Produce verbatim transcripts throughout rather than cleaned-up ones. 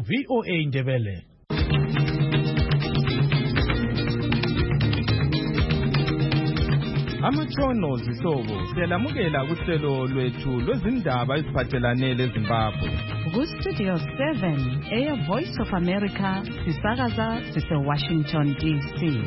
V O A Ndebele. Amachono zihlobo siyalamukela kuhlelo lwethu lwezindaba eziphathelane leZimbabwe. Ku-Studio seven, Air Voice of America, sisakaza sise-Washington D C.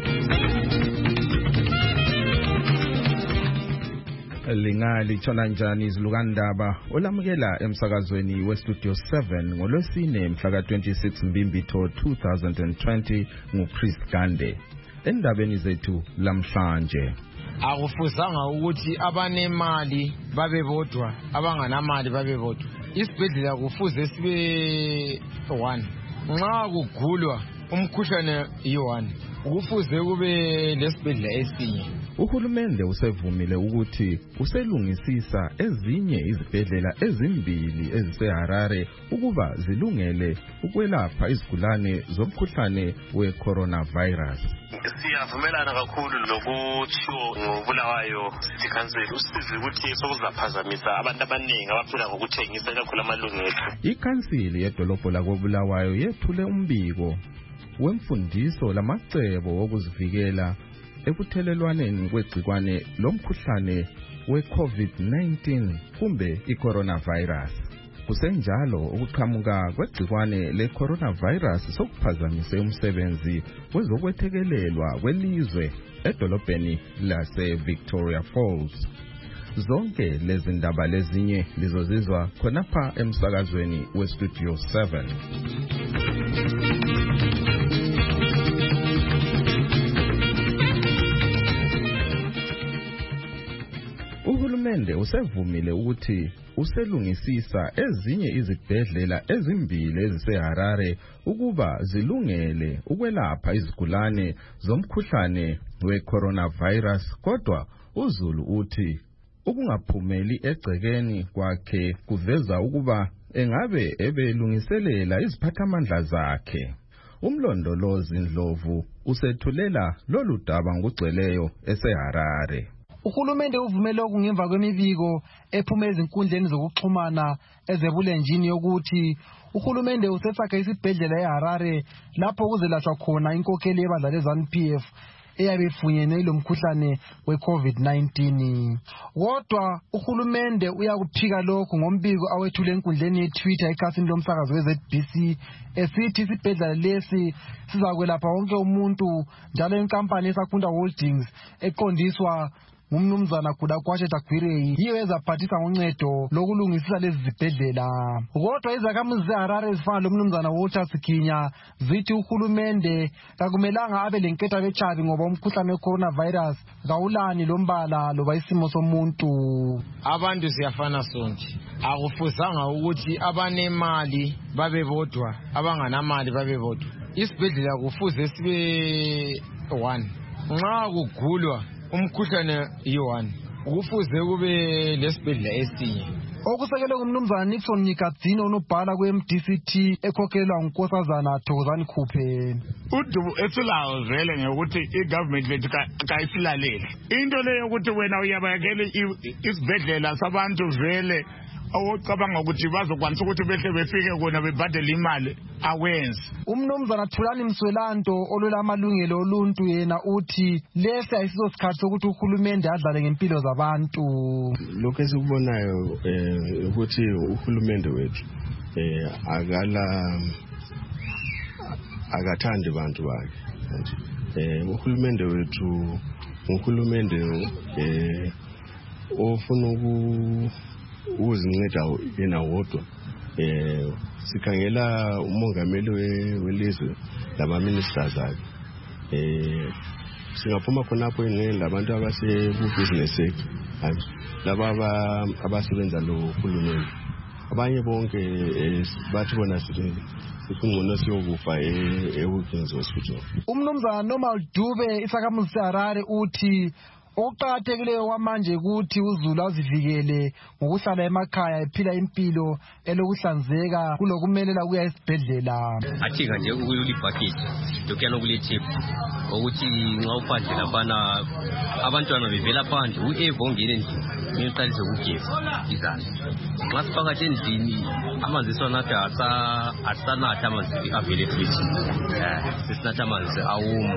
Lingali tshona njani izilukandaba olamukela emsakazweni we-Studio seven ngolwesine mhla ka twenty-six Mbimbitho two thousand twenty nguChris Gande. Endabeni zethu lamhlanje. Akufuzanga ukuthi abanemali babe bodwa, abanganamali babe bodwa. Isibhedlela kufuze sibe one. Nxa kugulwa umkhuhlane yi-one, kufuze kube lesibhedlela esinye. Uhulumende usevumile ukuthi uselungisisa ezinye izibhedlela ezimbili eziseHarare ukuba zilungele ukwelapha izigulane zomkhuhlane we-coronavirus. Siyavumelana kakhulu lokutshiwo ngobulawayo City Council usize ukuthi sokuzaphazamisa abantu abaningi abaphila ngokuthengisa kakhulu amalungelo. Ikhansili yedolobho lakobulawayo yethule umbiko wemfundiso lamacebo wokuzivikela ekuthelelwaneni kwegcikwane lomkhuhlane we-COVID nineteen kumbe i-coronavirus. Kusenjalo ukuqhamuka kwegcikwane le-coronavirus sokuphazamise umsebenzi wezokwethekelelwa kwelizwe edolobheni lase-Victoria Falls. Zonke lezi ndaba lezinye lizozizwa khonapha emsakazweni we-Studio seven. Uhulumende usevumile ukuthi uselungisisa ezinye izibhedlela ezimbili eziseHarare ukuba zilungele ukwelapha izigulane zomkhuhlane we-coronavirus, kodwa uZulu uthi ukungaphumeli egcekeni kwakhe kuveza ukuba engabe ebelungiselela iziphathamandla zakhe. Umlondolozi Ndlovu usethulela lolu daba ngugcweleyo eseHarare. Uhulumende uvumele okungemva kwemibiko ephuma ezinkundleni zokuxhumana ezebulenjini yokuthi uhulumende usesakha isibhedlela eHarare lapho kuzelashwa khona inkokheli yebandla leZANU P F eyabe ifunyenwe lomkhuhlane we-COVID nineteen. Kodwa uhulumende uyakuphika lokhu ngombiko awethule enkundleni yeTwitter ekhasini lomsakazo we-Z B C esithi isibhedlela lesi sizakwelapha wonke umuntu, njalo inkampani eSakunda Holdings eqondiswa ngumnumzana Gudakwashe Dagwirei yiyo ezaphathisa ngoncedo lokulungisisa lezi zibhedlela. Kodwa izakhamuzi zeHarare zifana lomnumzana Walter Sikinya zithi uhulumende kakumelanga abe lenketha bechabi ngoba umkhuhlane we-coronavirus kawulani lombala loba isimo somuntu. Abantu siyafana sonke. Akufuzanga ukuthi abanemali babe bodwa, abanganamali babe bodwa. Isibhedlela kufuze sibe one. Nxa kugulwa umkhuhlane yi-one, kufuze kube lesibhedlela esinye. Okusekelwe ngumnumzana Nixon Nyikadzini onobhala kwe-M D C T ekhokhelwa ngunkosazana Thokozani Khuphe. Udubo esilawo vele ngokuthi i-government lethu kayisilaleli. Into leyo ukuthi wena uyabayekela isibhedlela sabantu vele awucabanga ukuthi bazokwanisa ukuthi behle befike kona bebhadele imali awenzi. Umnumzana Thulani Mswelanto olwela amalungelo oluntu yena uthi lesi ayisiso sikhathi sokuthi uhulumende adlale ngempilo zabantu. Lokho esikubonayo ukuthi uhulumende wethu eh akala akathandi abantu bakhe. Eh uhulumende wethu uhulumende eh ofuna uku uzinceda yena wodwa. Eh sikhangela umongameli welizwe lama ministers akhe. Eh singaphuma khonapho yini labantu abase ku business sector, laba abasebenza lo uhulumende. Abanye bonke bathi bona sithi sikungcono siyokufa eWilkins Hospital. Umnumzana Normal Dube isakhamuzi seHarare uthi okuqakathekileyo kwamanje ukuthi uZulu azivikele ngokuhlala emakhaya ephila impilo elokuhlanzeka kulokumelela kuya esibhedlela. Athika nje ukuli bucket lokuyana kule tip ukuthi nxa uphandle lapha abantwana bevela phandle uEvo ngene nje ngiqalise ukugeza izandla nxa siphakathi endlini amanzi esiwanatha asanatha amanzi avele futhi um sesinatha amanzi awoma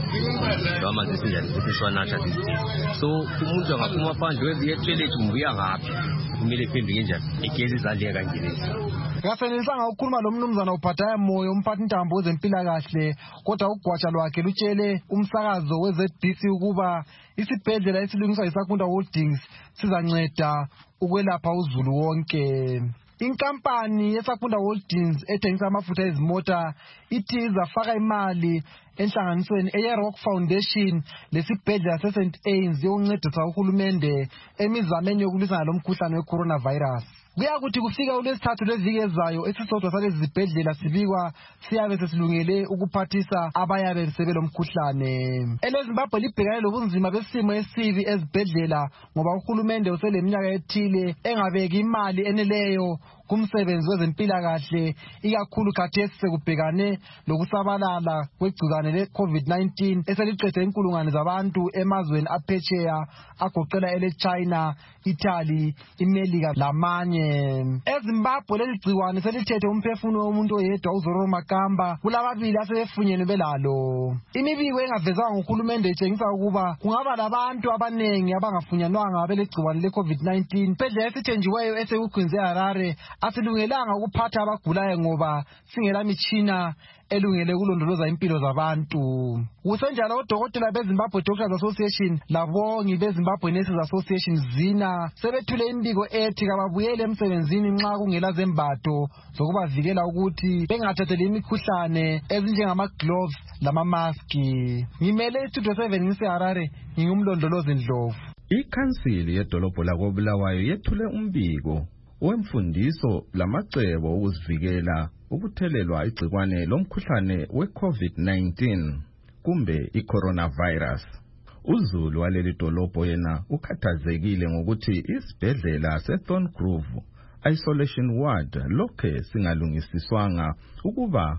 lo amanzi esinjani sesiwanatha sizidini so umuntu angaphuma phandle weziye etoilet umbuya ngaphi kumele phenduke njani egeza izandla kanjelezi. Ngasenelisanga ukukhuluma lo mnumzana uPhathaya Moyo umphathi ntambo wezempilakahle kodwa ugwatsha lwakhe lutshele umsakazo we-Z B C ukuba isibhedlela esilungiswa yiSakunda Holdings sizanceda ukwelapha uzulu wonke. Inkampani yeSakunda Holdings ethengisa amafutha ezimota ithi izafaka imali enhlanganisweni eyeRock Foundation lesibhedlela seSaint Anne's yokuncedisa uhulumende emizameni yokulwisana lomkhuhlane weCoronavirus. Kuyakuthi kufika uLwesithathu leviki ezayo esisodwa salezi zibhedlela sibikwa siyabe sesilungele ukuphathisa abayabe sebelomkhuhlane. EleZimbabwe libhekane lobunzima besimo esibi ezibhedlela ngoba uhulumende useleminyaka ethile engabeki imali eneleyo kumsebenzi wezempilakahle ikakhulu khathesi sekubhekane lokusabalala kwegcikwane le-COVID nineteen eseliqede inkulungwane zabantu emazweni aphetsheya agoqela ele-China, Italy, iMelika lamanye. EZimbabwe leli gcikwane selithethe umphefumulo womuntu oyedwa uZororo Makamba kulababili asebefunyenwe belalo. Imibiko engavezanga nguhulumende itshengisa ukuba kungaba labantu abanengi abangafunyanwanga belegcikwane le-COVID nineteen. Isibhedlela esithenjiweyo esekukhwinze Harare asilungelanga ukuphatha abagulayo ngoba singela mitshina elungele ukulondoloza impilo zabantu. Kusenjalo odokotela beZimbabwe Doctors Association labongi beZimbabwe Nurses Association zina sebethule imbiko ethi kababuyele emsebenzini nxa kungela zembatho zokubavikela ukuthi bengathatheli imikhuhlane ezinjengama gloves lama mask. Ngimele iStudio seven ngiseHarare ngingumlondolozi Ndlovu. Ikhansili yedolobho lakoBulawayo yethule umbiko wemfundiso lamacebo okuzivikela ukuthelelwa igcikwane lomkhuhlane we-COVID nineteen kumbe i-coronavirus. Uzulu waleli dolobho yena ukhathazekile ngokuthi isibhedlela seThorn Grove Isolation Ward lokhe singalungisiswanga ukuba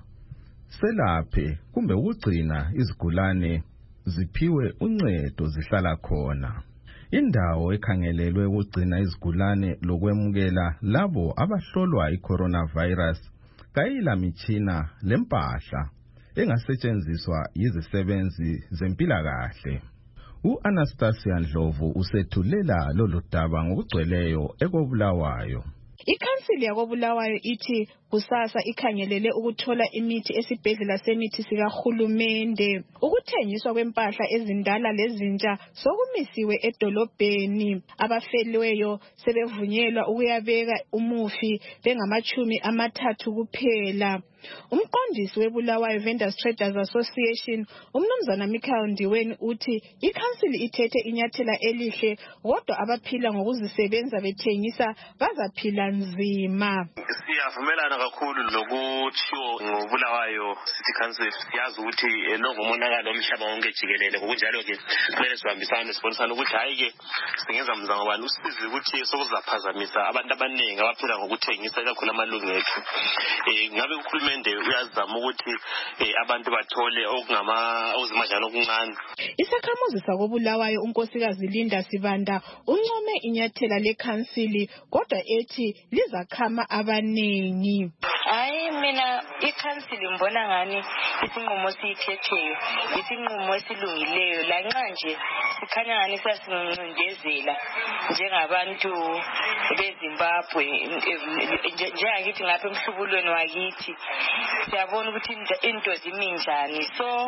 selaphe kumbe ukugcina izigulane ziphiwe uncedo zihlala khona. Indawo ekhangelelwe ukugcina izigulane lokwemukela labo abahlolwa i-coronavirus kayila mitshina lempahla engasetshenziswa yizisebenzi zempilakahle. U-Anastasia Ndlovu usethulela lolu daba ngokugcweleyo ekoBulawayo. Ikhansili yakoBulawayo ithi kusasa ikhangelele ukuthola imithi esibhedlela semithi sikahulumende. Ukuthengiswa kwempahla ezindala lezintsha sokumisiwe edolobheni. Abafelweyo sebevunyelwa ukuyabeka umufi bengamachumi amathathu kuphela. Umqondisi weBulawayo Vendors Traders Association umnumzana Michael Ndiweni uthi ikhansili ithethe inyathela elihle kodwa abaphila ngokuzisebenza bethengisa bazaphila nzima. Siyavumelana kakhulu lokutshiwo ngoBulawayo City Council. Siyazi ukuthi lo ngumonakalo omhlaba wonke jikelele ngokunjalo ke kumele sibambisane sibonisane ukuthi hayi ke singenza mzango bani usizi ukuthi sokuzaphazamisa abantu abaningi abaphila ngokuthengisa kakhulu amalungu ethu. Eh ngabe ukhulumende uyazama ukuthi abantu bathole okungama ozimajana okuncane. Isakhamuzi sakoBulawayo unkosikazi Linda Sibanda uncome inyathela lekhansili kodwa ethi lizakhama abanengi. Hayi mina ikhansili mbona ngani isinqumo sithetheyo isinqumo esilungileyo lanxa nje sikhanya ngani sasincindezela njengabantu beZimbabwe njengakithi ngapha emhlubulweni wakithi siyabona ukuthi into ziminjani so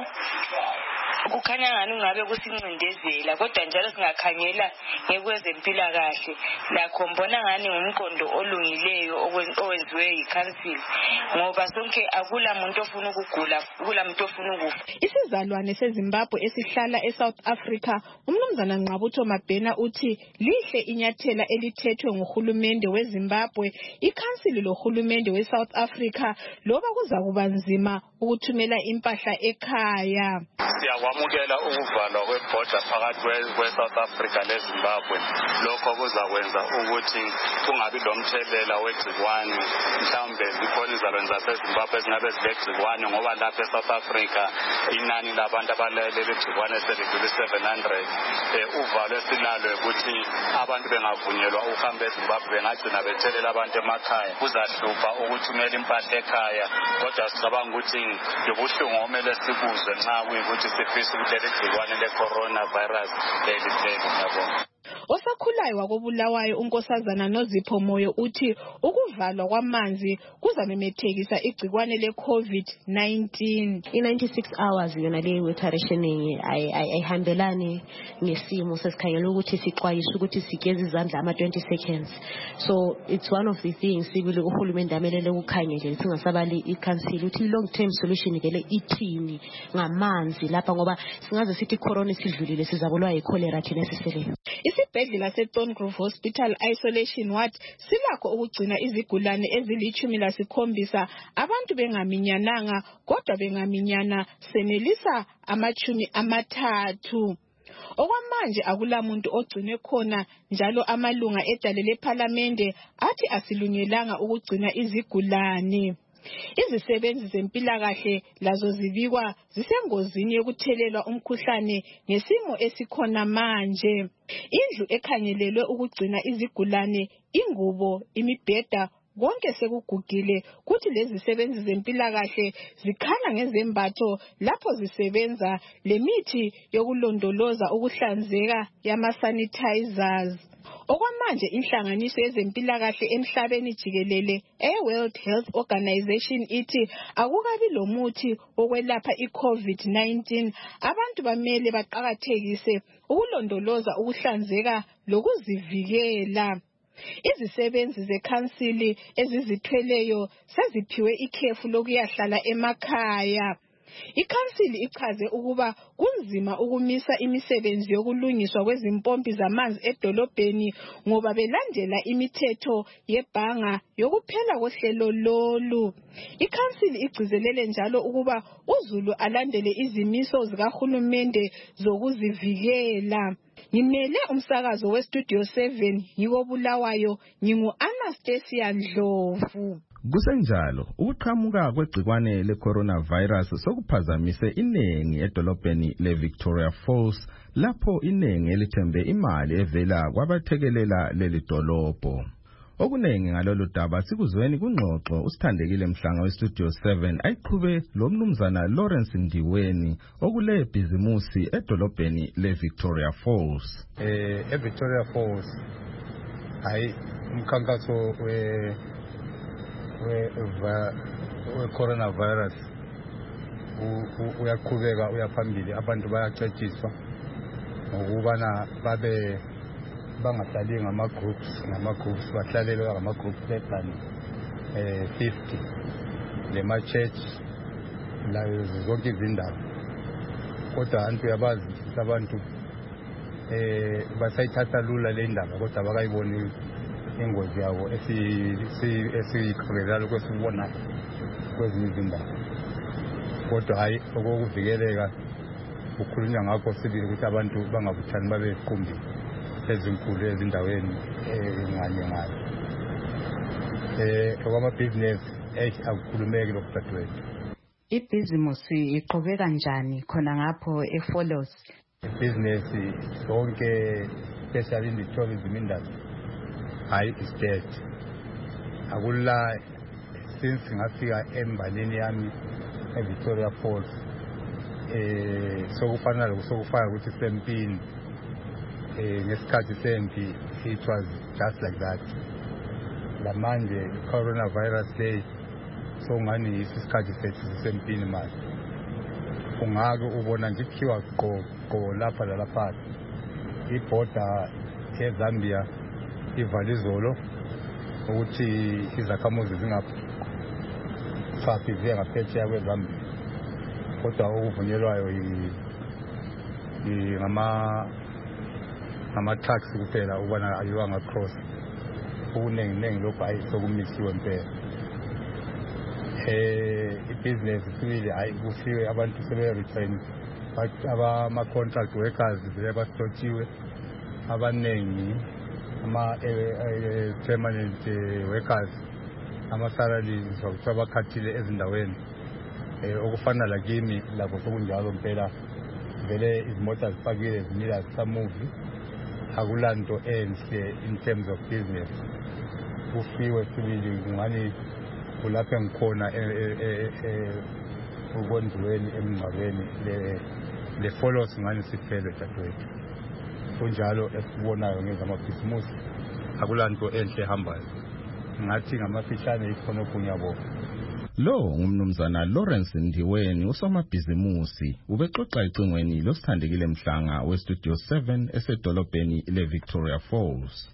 kukhanya ngani ngabe kusincindezela kodwa njalo singakhangela ngekwezempilakahle lakho mbona ngani ngumqondo olungileyo owenziwe yikhansili ngoba sonke akula muntu ofuna ukugula akula muntu ofuna ukufa. Isizalwane seZimbabwe esihlala eSouth Africa umnumzana Ngqabutho Mabhena uthi lihle inyathela elithethwe nguhulumende weZimbabwe ikhansili lohulumende weSouth Africa loba kuza kuba nzima ukuthumela impahla ekhaya. Siyakwamukela siyamukela ukuvalwa kwebhoda phakathi kwe-South Africa leZimbabwe. Lokho kuzakwenza ukuthi kungabi lomthelela wegciwane mhlawumbe zikhona izalwane zaseZimbabwe ezingabe zilegciwane ngoba lapha eSouth Africa inani labantu abalele legciwane selidlule seven hundred. Uvalo esinalo ukuthi abantu bengavunyelwa ukuhamba eZimbabwe bengagcina bethelela abantu emakhaya. Kuzahlupha ukuthumela impahla ekhaya, kodwa sicabanga ukuthi yobuhlungu omele sikuzwe nxa kuyikuthi sifisa ukuthi leli gciwane le-coronavirus leliphele. Ngiyabonga. Osakhulayo wakobulawayo unkosazana Nozipho Moyo uthi ukuvalwa kwamanzi kuzamemethekisa igciwane le-COVID nineteen. I-ninety-six hours yona le water rationing ayihambelani nesimo sesikhangela ukuthi sixwayisa ukuthi sigeze izandla ama twenty seconds. So it's one of the things sibili uhulumende amelele ukukhangele singasabali i-council uthi long term solution ke le ithini ngamanzi lapha ngoba singaze sithi corona sidlulile sizabolwa yi-cholera thina siseleyo. Isibhedlela seThorn Grove Hospital Isolation Ward silakho ukugcina izigulane ezilichumi lasikhombisa abantu bengaminyananga kodwa bengaminyana senelisa amachumi amathathu. Okwamanje akulamuntu ogcine khona njalo amalunga edale leParliament athi asilungelanga ukugcina izigulane. Izisebenzi zempilakahle lazo zibikwa zisengozini yokuthelelwa umkhuhlane ngesimo esikhona manje. Indlu ekhangelelwe ukugcina izigulane, ingubo, imibheda konke sekugugile kuthi lezi zisebenzi zempilakahle zikhala ngezembatho lapho zisebenza lemithi yokulondoloza ukuhlanzeka yama sanitizers. Okwamanje inhlanganiso yezempilakahle emhlabeni jikelele e-World Health Organization ithi akukabi lomuthi wokwelapha i-COVID nineteen. Abantu bamele baqakathekise ukulondoloza ukuhlanzeka lokuzivikela. Izisebenzi zekhansili ezizithweleyo seziphiwe ikhefu lokuyahlala emakhaya. Ikhansili ichaze ukuba kunzima ukumisa imisebenzi yokulungiswa kwezimpompi zamanzi edolobheni ngoba belandela imithetho yebhanga yokuphela kohlelo lolu. Ikhansili igcizelele njalo ukuba uZulu alandele izimiso zikahulumende zokuzivikela. Ngimele umsakazo weStudio seven ngikobulawayo ngingu Anastasia Ndlovu. Kusenjalo ukuqhamuka kwegcikwane le-coronavirus sokuphazamise inengi edolobheni le-Victoria Falls lapho inengi elithembe imali evela kwabathekelela leli dolobho. Okunengi ngalolu daba sikuzweni kungxoxo usithandekile Mhlanga weStudio seven ayiqhube lo mnumzana Lawrence Ndiweni okule bhizimusi edolobheni le-Victoria Falls. Eh eVictoria Falls hayi umkhankaso we we coronavirus uyaqhubeka uyaphambili abantu bayacetshiswa ngokubana babe bangahlali ngama groups ngama groups bahlalelwe ngama groups plan eh fifty lema church la zonke izindawo kodwa abantu yabazi abantu eh basayithatha lula le ndaba kodwa bakayiboni ingozi yabo esiyiqhubekela kwesibona kwezinye izindawo kodwa hayi okuvikeleka ukukhulunywa ngakho sibili ukuthi abantu bangabuthani babe qumbi ezinkulu ezindaweni enganye ngane eh okwamabhizinesi eh akukhulumeki lokudadewethu. Ibhizimusi iqhubeka kanjani khona ngapho eFollows? Ibhizinesi zonke especially in the tourism industry hayi is dead. Akula since ngafika embalini yami eVictoria Falls eh sokufanele sokufaka ukuthi sempini eh ngesikhathi sempi it was just like that. La manje coronavirus day so ngani isikhathi sethu sempini manje ungake ubona nje kuthiwa qo qo lapha lapha iborder eZambia ivalizolo ukuthi izakhamuzi zingaphathi ziya ngaphetsheya kweZambia kodwa okuvunyelwayo ngama ngama trucks kuphela ubona ayiwanga cross okuningi ningi lokho ayisokumisiwe impela. Eh ibusiness sibili ayi kufiwe abantu sebe return ama-contract workers sebasihlotshiwe abaningi ama-permanent workers ama-salaries wakuthiwa bakhathile ezindaweni um okufana lakimi lakho sokunjalo mpela vele izimota zifakile zimila zisamuvi akulanto enhle in terms of business kufiwe sibili kungani kulapho engikhona ukwenziweni emingcwabeni le follows ngani siphele dadewethu kunjalo esibonayo ngezamabhizimusi akulanto enhle ehambayo ngathi ngamafishane ikhonokho ngiyabonga. Lo ngumnumzana Lawrence Ndiweni usomabhizimusi ubexoxa icingweni losithandekile mhlanga westudio seven esedolobheni leVictoria Falls.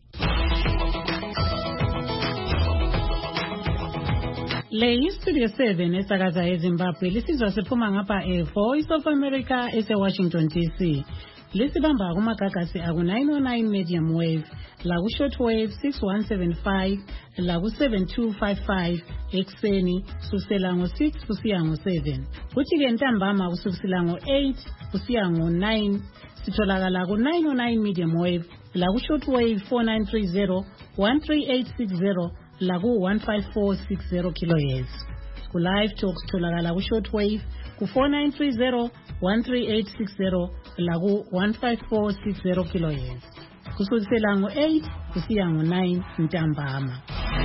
Le Studio seven esakaza eZimbabwe lisizwa siphuma ngapha eVoice of America eseWashington D C. Lisibamba kumagagasi aku nine oh nine medium wave, laku shortwave six one seven five, laku seven two five five ekseni kusukela ngo six kusiya ngo seven. Kuthi ke ntambama kusukela ngo eight kusiya ngo nine sitholakala ku nine oh nine medium wave, laku shortwave four nine three zero, one three eight six zero, laku one five four six zero kilohertz. Ku live talk sitholakala ku shortwave ku four nine three zero, one three eight six zero, laku one five four six zero kilohertz. Kusukela ngo eight kusiya ngo nine ntambama.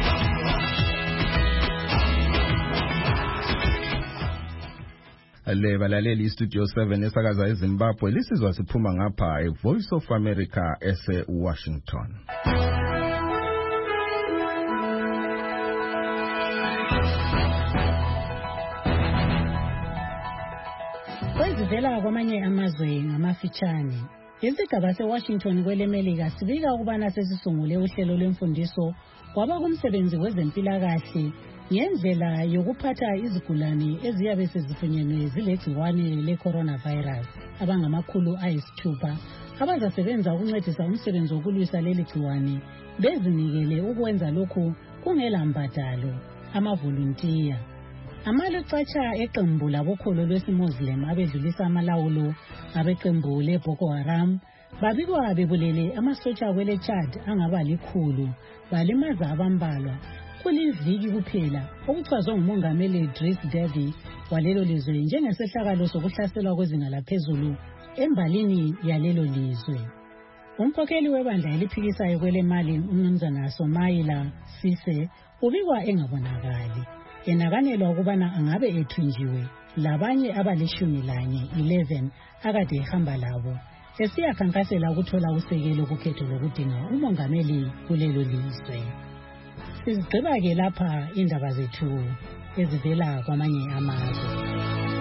Le balaleli Studio seven esakaza eZimbabwe lisizwa siphuma ngapha eVoice of America ese Washington. Kwezivela kwamanye amazwe ngamafitshane. Isigaba seWashington kwelemelika sibika ukubana sesisungule uhlelo lwemfundiso kwaba kumsebenzi wezempilakahle ngendlela yokuphatha izigulane eziyabe sezifunyenwe zilegciwane le-coronavirus abangamakhulu ayisithupha abazasebenza ukuncedisa umsebenzi wokulwisa leli gciwane bezinikele ukwenza lokhu kungela mbadalo amavolunteer. Amalecatsha eqembu labokholo lwesimuslim abedlulisa amalawulo abeqembu leBoko Haram babikwa bebulele amasotsha kwele Chad angaba likhulu balimaza abambalwa kuliviki kuphela okuchazwe ngumongameli Idris Deby walelo lizwe njengesehlakalo sokuhlaselwa kwezinga laphezulu embalini yalelo lizwe. Umkhokheli webandla eliphikisayo kwele mali umnumzana Somaila Sise ubikwa engabonakali enakanelwa ukubana angabe ethunjiwe labanye abalishumi lanye eleven akade ehamba labo esiyakhankasela ukuthola usekelo kukhetho lokudinga umongameli kulelo lizwe. Sizigqiba ke lapha indaba zethu ezivela kwamanye amazwe.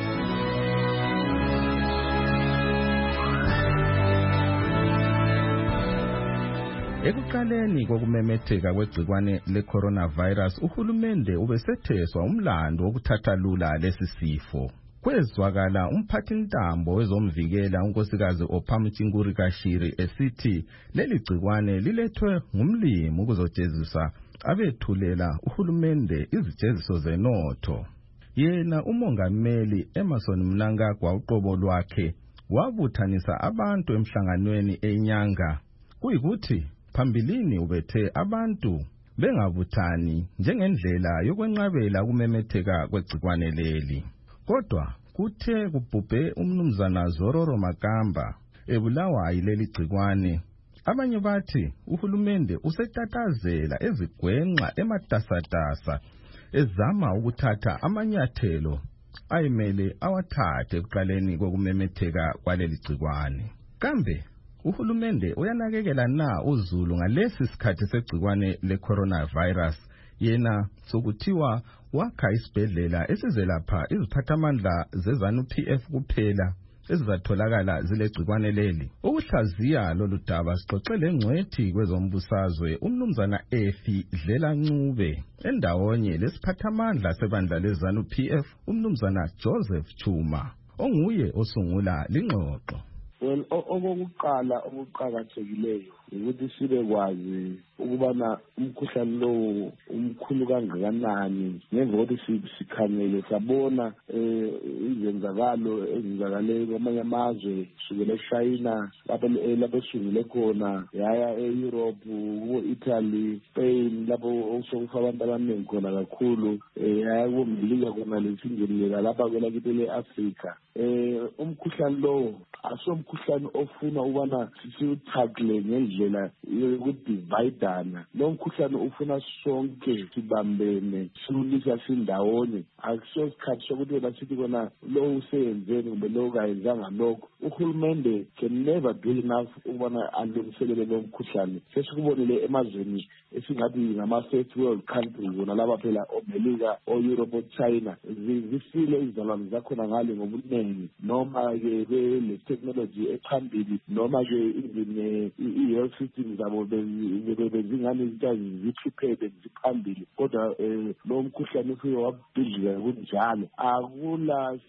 Ekuqaleni kokumemetheka kwegcikwane le-coronavirus uhulumende ubesetheswa umlando wokuthatha lula lesi sifo. Kwezwakala umphathintambo wezomvikela unkosikazi Ophamtshinguri Kashiri esithi leli gcikwane lilethwe ngumlimi ukuzojezisa abethulela uhulumende izijeziso zenotho. Yena umongameli Emmerson Mnangagwa uqobo lwakhe wabuthanisa abantu emhlanganweni enyanga kuyikuthi phambilini ubethe abantu bengabuthani njengendlela yokwenqabela kumemetheka kwegcikwane leli. Kodwa kuthe kubhubhe umnumzana Zororo Makamba ebulawa yileli gcikwane, abanye bathi uhulumende usetatazela ezigwenxa ematasatasa ezama ukuthatha amanyathelo ayimele awathathe ekuqaleni kokumemetheka kwaleli gcikwane. Kambe uhulumende uyanakekela na uzulu ngalesi sikhathi segcikwane le-coronavirus? Yena sokuthiwa wakha isibhedlela esizelapha iziphathamandla zezanu P F kuphela ezizatholakala zilegcikwane leli. Ukuhlaziya lolu daba sixoxele ngcwethi kwezombusazwe umnumzana Efi Dlela Ncube endawonye lesiphathamandla sebandla lezanu P F umnumzana Joseph Chuma onguye osungula lingxoxo. well okokuqala okuqhakathekileyo ukuthi sibe kwazi ukubana umkhuhlane lo umkhulu kangakanani ngemva kokuthi sikhangele sabona izenzakalo ezenzakale kwamanye amazwe kusukela eChina lapho lapho esungule khona yaya eEurope ku-Italy Spain lapho osokufa abantu abaningi khona kakhulu yaya kuMelika khona lesingenela lapha kwelakithi le-Africa umkhuhlane lo asomkhuhlane ofuna ubana siwuthakle ngendlela yokudividana lo mkhuhlane ufuna sonke sibambene siwulisa sindawonye akusiyo sikhathi sokuthi wena sithi kona lo usenzeni kumbe lo kayenzanga lokho uhulumende can never do enough ukubana alungiselele lo mkhuhlane sesikubonile emazweni esingathi ngama-first world countries wona laba phela oMelika o-Europe o-China zifile izizalwane zakhona ngale ngobuningi noma-ke bele-technology ephambili noma-ke even i-health system zabo bezingane izinto zi-prepared ziphambili kodwa lo mkhuhlane ufike wabhidlika kunjalo akula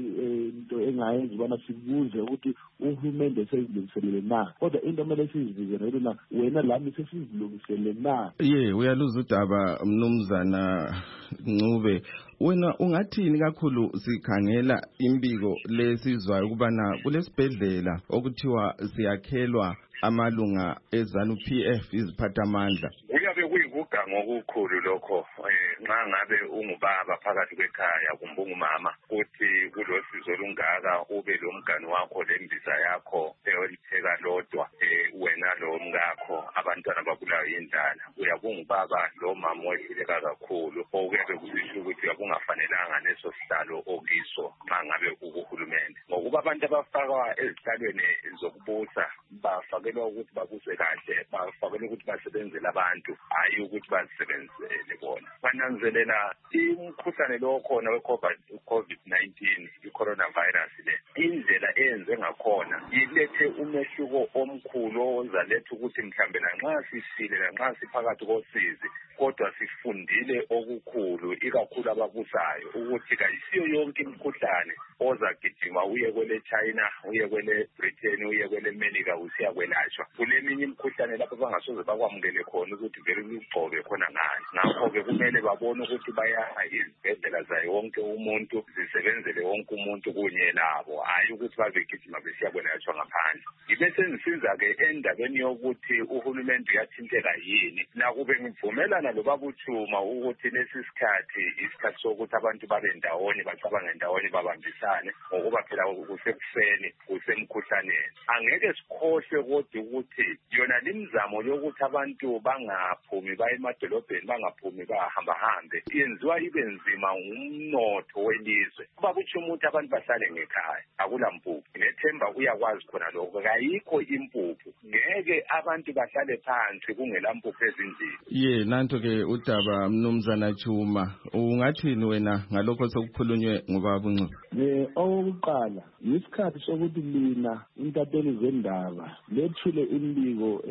into engayenza ubana sibuze ukuthi uhulumende sezilungiselele na kodwa into kumele sizibuze nayona wena lami sesizilungisele na. ye uyaluza udaba mnumzana Ncube wena ungathini kakhulu sikhangela imbiko lesizwayo ukubana kulesibhedlela okuthiwa siyakhelwa amalunga ezanu P F iziphathamandla kuyabe kuyikugango okukhulu lokho nxa ngabe ungubaba phakathi kwekhaya kumbe ungumama uthi kulosizo lungaka ube lo mngane wakho lembiza yakho eyolitheka lodwa wena lo mngakho abantwana babulawa indlala uyabungubaba lo mama wehluleka kakhulu okuyabe kusisho ukuthi uyabungafanelanga leso sihlalo okiso nxa ngabe ukuhulumende ngokuba abantu abafakwa ezihlalweni zokubusa bafakelwa ukuthi babuse kahle bafakelwa ukuthi basebenzele abantu hayi ukuthi basebenzele bona bananzelela imkhuhlane lo khona we-COVID nineteen i-coronavirus le indlela eyenze ngakhona ilethe umehluko omkhulu ozaletha ukuthi mhlambe nanxa sisile nanxa siphakathi kosizi kodwa sifundile okukhulu ikakhulu ababusayo ukuthi kayisiyo yonke imikhuhlane ozagijima uye kwele China uye kwele Britain uye kwele America usiya kwelashwa kuleminye imikhuhlane lapho bangasoze bakwamukele khona ukuthi vele ugcobe khona ngani ngakho-ke kumele babone ukuthi bayaha izibhedlela zayo wonke umuntu zisebenzele wonke umuntu kunye labo hayi ukuthi babegijima besiya kwelashwa ngaphandle ngibe sengisiza-ke endabeni yokuthi uhulumende uyathinteka yini nakube ngivumelana lo babuthuma ukuthi lesi sikhathi isikhathi sokuthi abantu babe ndawonye bacabange ndawonye babambisane ngokuba phela kusekufeni kusemkhuhlaneni angeke sikhohlwe kodwa ukuthi yona limizamo yokuthi abantu bangaphumi baye emadolobheni bangaphumi bahambahambe yenziwa ibe nzima ngumnotho welizwe kuba kutsho ukuthi abantu bahlale ngekhaya akula mpuphu nethemba uyakwazi khona lokho kayikho impuphu ngeke abantu bahlale phansi kungela mpuphu ezindlini. ye nanto ke udaba mnumzana Chuma ungathini wena ngalokho sokukhulunywe ngoba buncu? ye okokuqala yisikhathi sokuthi lina intatheli zendaba lethule imbiko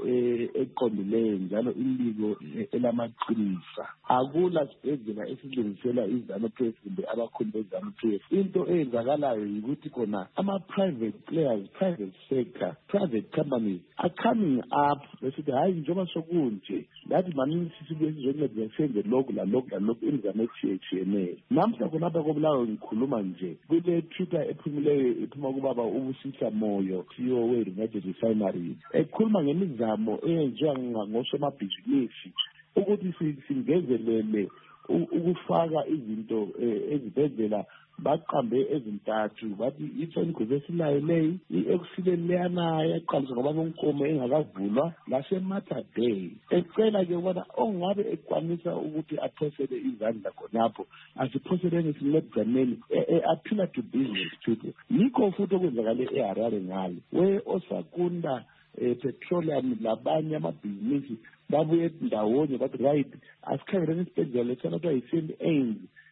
eqondileyo njalo imbiko elamaqiniso akula sibhedlela esilungisela izanu P F kumbe abakhulu bezanu P F into eyenzakalayo yikuthi khona ama-private players private sector private companies are coming up besithi hayi njengoba sokunje lathi manini sisibuye sizoncedisa senze lokhu lalokhu lalokhu imizamo etshiyetshiyeneyo namhla khonapha kobulawo ngikhuluma nje kule Twitter ephumileyo iphuma kubaba uBusisa Moyo C E O we-United Refineries ekhuluma ngemizamo eyenziwa ngosomabhizinisi ukuthi singezelele ukufaka izinto ezibhedlela baqambe ezintathu bathi ithongoze esilayo leyi ekusileni leyana yaqaliswa ngobaba uNkomo engakavulwa laseMatha Day ecela ke ubona ongabe ekwanisa ukuthi aphosele izandla khonapho asiphoseleni sincedizaneni aphila to business people yikho futhi okwenzakale eHarare ngalo we osakunda petroleum labanye amabhizinisi babuye ndawonye bathi right asikhangeleni isibhedlela lesana kuthiwa yi-Saint Anne's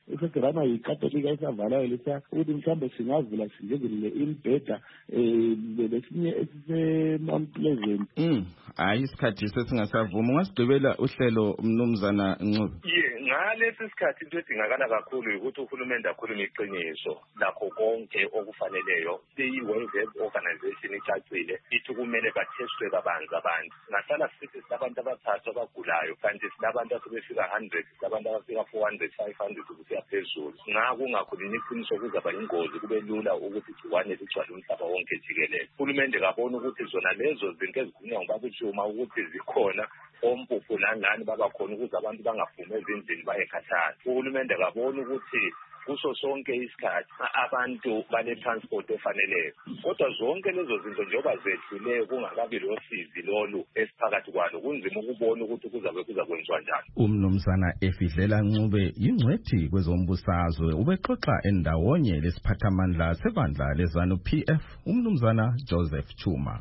esegrana yikatolika esavalayo lesa ukuthi mhlawumbe singavula singezelele imbheda um lesinye esise-Mount Pleasant. Mm, hayi isikhathi sesingasavuma. Ungasidwebela uhlelo Mnumzana Ncube? Ye, ngalesi sikhathi into edingakala kakhulu ukuthi uhulumende akhulume iqiniso lakho konke okufaneleyo. I-World Health Organization icacile ithi kumele bathestwe kabanzi abantu. Ngahlala sithi silabantu abathathu abagulayo kanti silabantu asebefika one hundred, silabantu abafika four hundred, five hundred ukuya phezulu. Ngakho ungakhulumi iqiniso kuzaba ingozi, kube lula ukuthi igciwane ligcwale umhlaba wonke jikelele. Uhulumende kabona ukuthi zona lezo zinto ezikhulunywa ngubaba uJuma ukuthi zikhona ompuphu nangani babakhona ukuze abantu bangaphumi ezindlini baye khatshana. Uhulumende kabona ukuthi kuso sonke isikhathi abantu bane-transport efaneleyo. Kodwa zonke lezo zinto njengoba zedlule kungakabi losizi lolu esiphakathi kwalo, kunzima ukubona ukuthi kuzabe kuza kwenziwa njani. Umnumzana Efidlela Ncube yingcwethi kwezombusazwe ubexoxa endawonye lesiphathamandla sebandla lezanu P F umnumzana Joseph Chuma.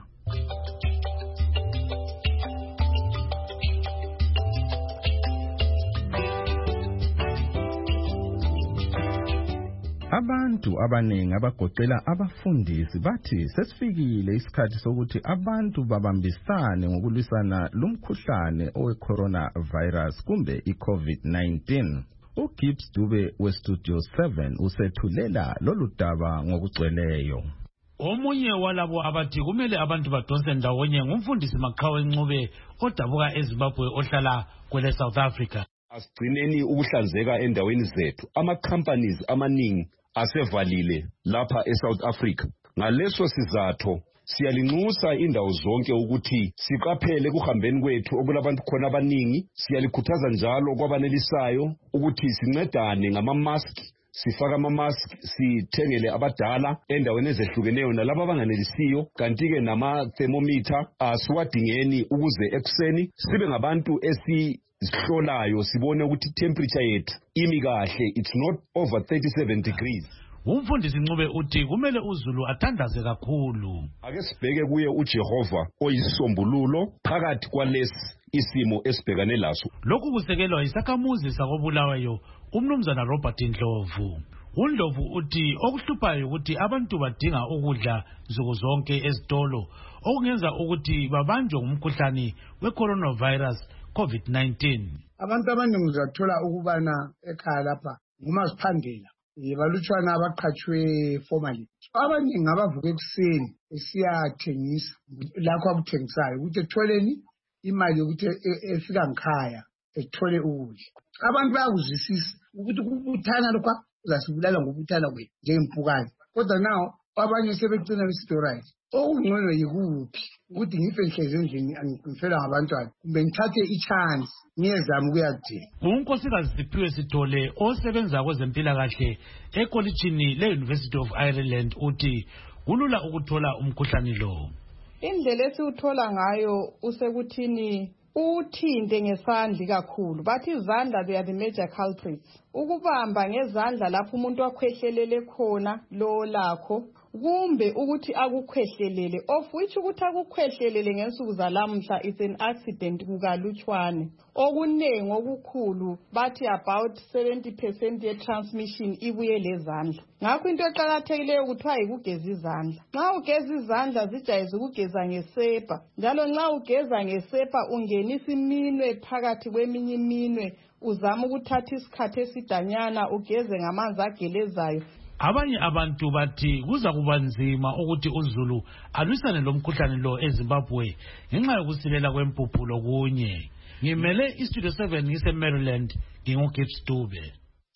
Abantu abaningi abagoqela abafundisi bathi sesifikile isikhathi sokuthi abantu babambisane ngokulwisana lumkhuhlane owe-coronavirus kumbe i-COVID nineteen. uGibbs Dube weStudio seven usethulela lolu daba ngokugcweleyo. Omunye walabo abathi kumele abantu badonse ndawonye ngumfundisi Maqhawe Ncube odabuka eZimbabwe ohlala kwele South Africa. Asigcineni ukuhlanzeka endaweni zethu. Ama-companies amaningi asevalile lapha eSouth Africa. Ngaleso sizatho siyalinxusa indawo zonke ukuthi siqaphele kuhambeni kwethu okulabantu khona abaningi. Siyalikhuthaza njalo kwabanelisayo ukuthi sincedane ngama-mask, sifaka ama-mask, sithengele abadala endaweni ezehlukeneyo nalabo abanganelisiyo, kanti-ke nama-thermometer asiwadingeni ukuze ekuseni sibe ngabantu esi sihlolayo sibone ukuthi temperature yethu imi kahle, it's not over thirty-seven degrees. Umfundisi Ncube uthi kumele uZulu athandaze kakhulu. Ake sibheke kuye uJehova oyisisombululo phakathi kwalesi isimo esibhekane laso. Lokhu kusekelwa isakhamuzi sakobulawayo umnumzana Robert Ndlovu. uNdlovu uthi okuhluphayo ukuthi abantu badinga ukudla nsuku zonke ezitolo okungenza ukuthi babanjwe ngumkhuhlane we-coronavirus COVID nineteen. Abantu abaningi uzathola ukubana ekhaya lapha ngumaziphandela balutshwana abaqhatshwe formally. Abaningi abavuka ekuseni esiyathengisa lakho akuthengisayo ukuthi etholeni imali yokuthi efika ngikhaya ethole ukudla. Abantu bayakuzwisisa ukuthi ukubuthana lokho uzasibulala ngokubuthana kwethu njengempukane. Kodwa nawo abanye sebegcina besithi right, okungcono yikuphi ukuthi ngife ngihlezi endlini angifela ngabantwana kumbe ngithathe ichance ngiyezama ukuyadinga. Unkosikazi Siphiwe Sithole osebenza kwezempilakahle ekolitshini le-University of Ireland uthi kulula ukuthola umkhuhlane lo. Indlela esiwuthola ngayo usekuthini uthinte ngesandla kakhulu. Bathi izandla they are the major culprits. Ukubamba ngezandla lapho umuntu akhwehlelele khona lo lakho kumbe ukuthi akukhwehlelele, of which ukuthi akukhwehlelele ngensuku zalamhla is an accident kukalutshwane. Okunengi okukhulu bathi about seventy percent ye transmission ibuye lezandla. Ngakho into eqhakathekileyo kuthiwa yikugeza izandla. Nxa ugeza izandla zijayeze ukugeza ngesepa, njalo nxa ugeza ngesepa ungenisa iminwe phakathi kweminye iminwe, uzama ukuthatha isikhathi esidanyana ugeze ngamanzi agelezayo. Abanye abantu bathi kuza kuba nzima ukuthi uZulu alwisane lomkhuhlane lo eZimbabwe ngenxa yokusilela kwempuphu lokunye. Ngimele iStudio seven ngise Maryland nginguGibbs Dube.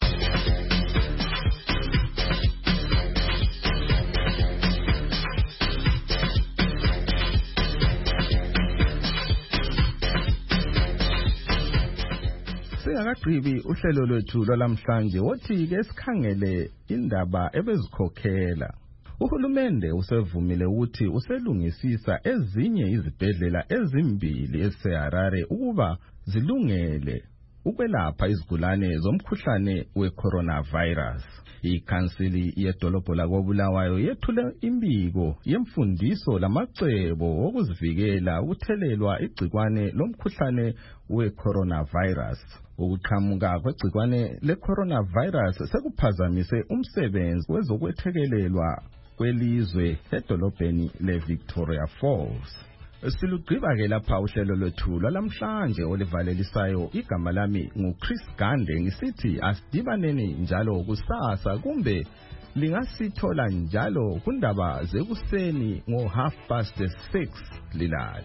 Singakagqibi uhlelo lwethu lwalamhlanje wothi ke sikhangele indaba ebezikhokhela. Uhulumende usevumile ukuthi uselungisisa ezinye izibhedlela ezimbili eseHarare ukuba zilungele ukwelapha izigulane zomkhuhlane we-coronavirus. Ikhansili yedolobho lakobulawayo yethule imbiko yemfundiso lamacebo okuzivikela ukuthelelwa igcikwane lomkhuhlane we-coronavirus. Ukuqhamuka kwegcikwane le-coronavirus sekuphazamise umsebenzi wezokwethekelelwa kwelizwe edolobheni le-Victoria Falls. Silugqiba-ke lapha uhlelo lwethu lwalamhlanje olivalelisayo. Igama lami nguChris Gande, ngisithi asidibaneni njalo kusasa, kumbe lingasithola njalo kundaba zekuseni ngo half past six lilale.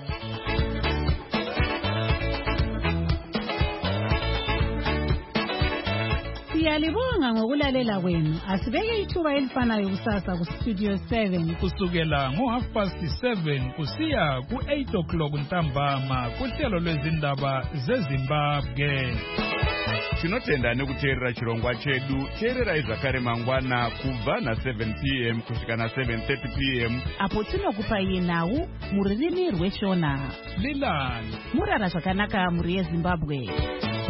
Siyalibonga ngokulalela kwenu. Asibeke ithuba elifanayo kusasa ku Studio seven kusukela ngo half past seven kusiya ku eight o'clock ntambama kuhlelo lwezindaba zeZimbabwe. Tinotenda kuteerera chirongwa chedu. Teerera izvakare mangwana kubva na seven p m kusvika na seven thirty p m apo tinokupa iye nhau mururimi rweshona. Lilani murara zvakanaka muri yeZimbabwe.